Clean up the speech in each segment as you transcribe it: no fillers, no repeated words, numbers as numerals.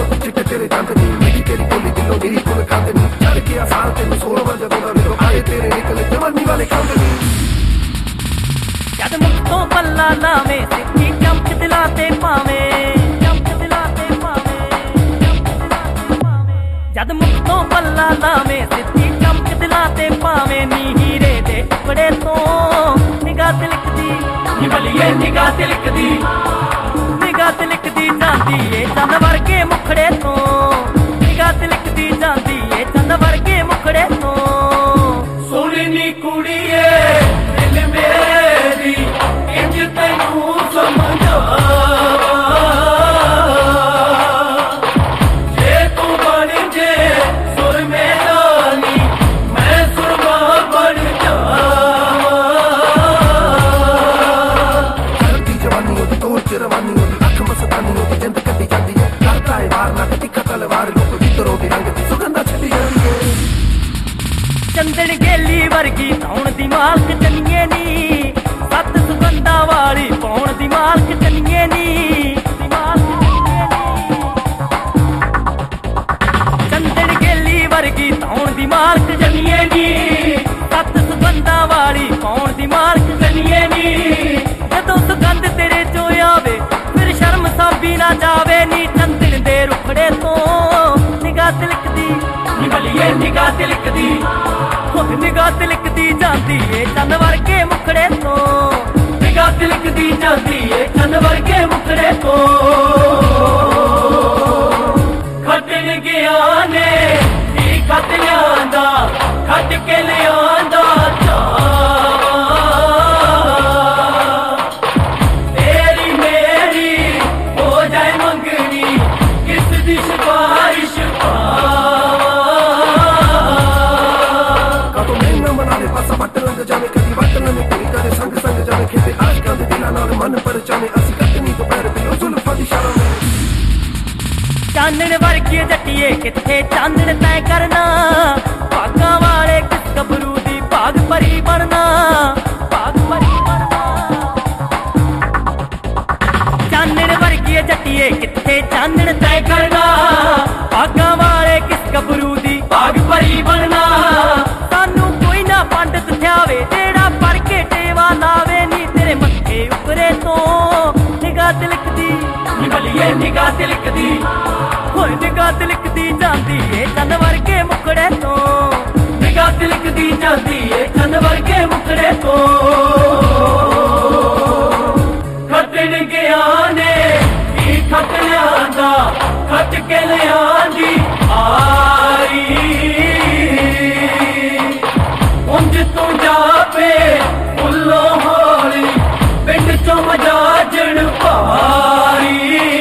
पुत चिट्टे तेरे चांदनी मेरी तेरी बोली दिलों मेरी कुल कांदनी चढ़ के आसार तेन 16 वजे तो आए तेरे निकले जवानी वाले कांदनी जद मुख तो पल्ला लावे सिक्की चमक दिला ते पावे जद मुख तो पल्ला लावे सिक्की चमक दिला ते पावे नी हीरे दे टुकड़े तो निगाह तिलकदी नी बलिए निगाह तिलकदी जांदी ए चंद वर्गे मुखड़े तो निगाह तिलकदी जांदी ए चंद वर्गे मुखड़े तो सोनी नी कुड़ीए दिल मेरी इंज तैनू समझा जे तू बन जे सुर मेरा नी मैं सुरमा बन जावा चलती जवानी होती तोड़ च रवानी होती अख मस्तानी होती जिंद कटी जाती है करता है वार ना कटी तलवार लोग भीतरों दी रंग दी सुगंधा छड़ी जाती है चंदन गेली वर्गी धौण दी मालक चनिए नी सत सुगंधा वाली पौण दी मालक चनिए नी चंदन गेली वर्गी धौण दी मालक चनिए नी सत सुगंधा वाली पौण दी मालक चनिए नी जदों सुगंध तेरे चो आवे फिर शर्म साबी ना जावे नी चंदन दे रुखड़े तो निगाह तिलकदी नी बलिए निगाह तिलकदी निगाह तिलकदी जांदी ए चंद वर्गे मुखड़े तो निगाह तिलकदी जांदी ए चंद वर्गे मुखड़े तो खटन गया ने खट लियांदा खट के लियांदा तेरी मेरी हो जाए मंगनी किस दी सिफारिश जाने कदी वतन में कोई करे संग संग जाने खेते आशकां दे दिलां नाल मन परचाने असी कटनी दोपहर पियो जुल्फां दी शारां में चानण वर्गी जट्टिए किथे चानण तय करना भागां वाले किस गबरू दी भाग परी बनना चानण वर्गी जट्टिए किथे चानण तय करना भागां वाले किस गबरू दी भाग परी बनना सानू कोई ना पंडित थ्यावे जेड़ा पढ़ के टेवा लावे नी तेरे मत्थे उकरे तो निगाह तिलकदी नी बलिए निगाह तिलकदी होए निगाह तिलकदी जांदी ए चंद वर्गे मुखड़े तो निगाह तिलकदी जांदी ए चंद वर्गे मुखड़े तो खटन गया ने खट लियांदा खट के लियांदी आरी उंज तू जापे फुल्लो होली पिंड चो मजाजण भारी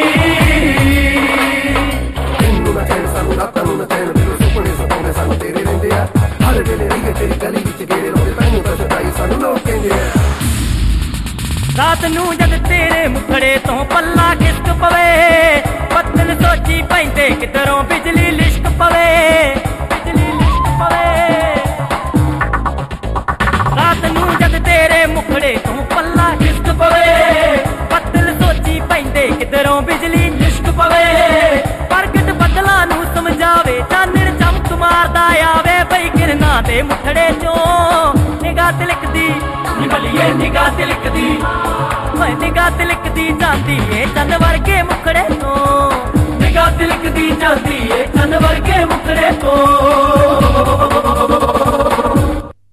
तेनू ना चैन सानू रातां नू ना चैन दिलों सुपने सताउंदे सानू तेरे रहिंदे आ हर वेले रहिए तेरी गली विच गेड़े रोंदे तैनू तां सताई सानू लोग कहंदे आ रात नू जद तेरे मुखड़े तो पल्ला खिसक पवे बदल सोची पैंदे किधरों बिजली लिश्क पवे रात नू जद तेरे मुखड़े तो पल्ला खिसक पवे बदल सोची पैंदे किधरों बिजली लिश्क पवे प्रगट बदला नू समझावे चानण चमक मारदा आवे बई किरना दे मुखड़े चो निगाह तिलकदी नी बलिए निगाह तिलकदी होए निगाह तिलकदी जांदी ए चंद वर्गे मुखड़े तो निगाह तिलकदी जांदी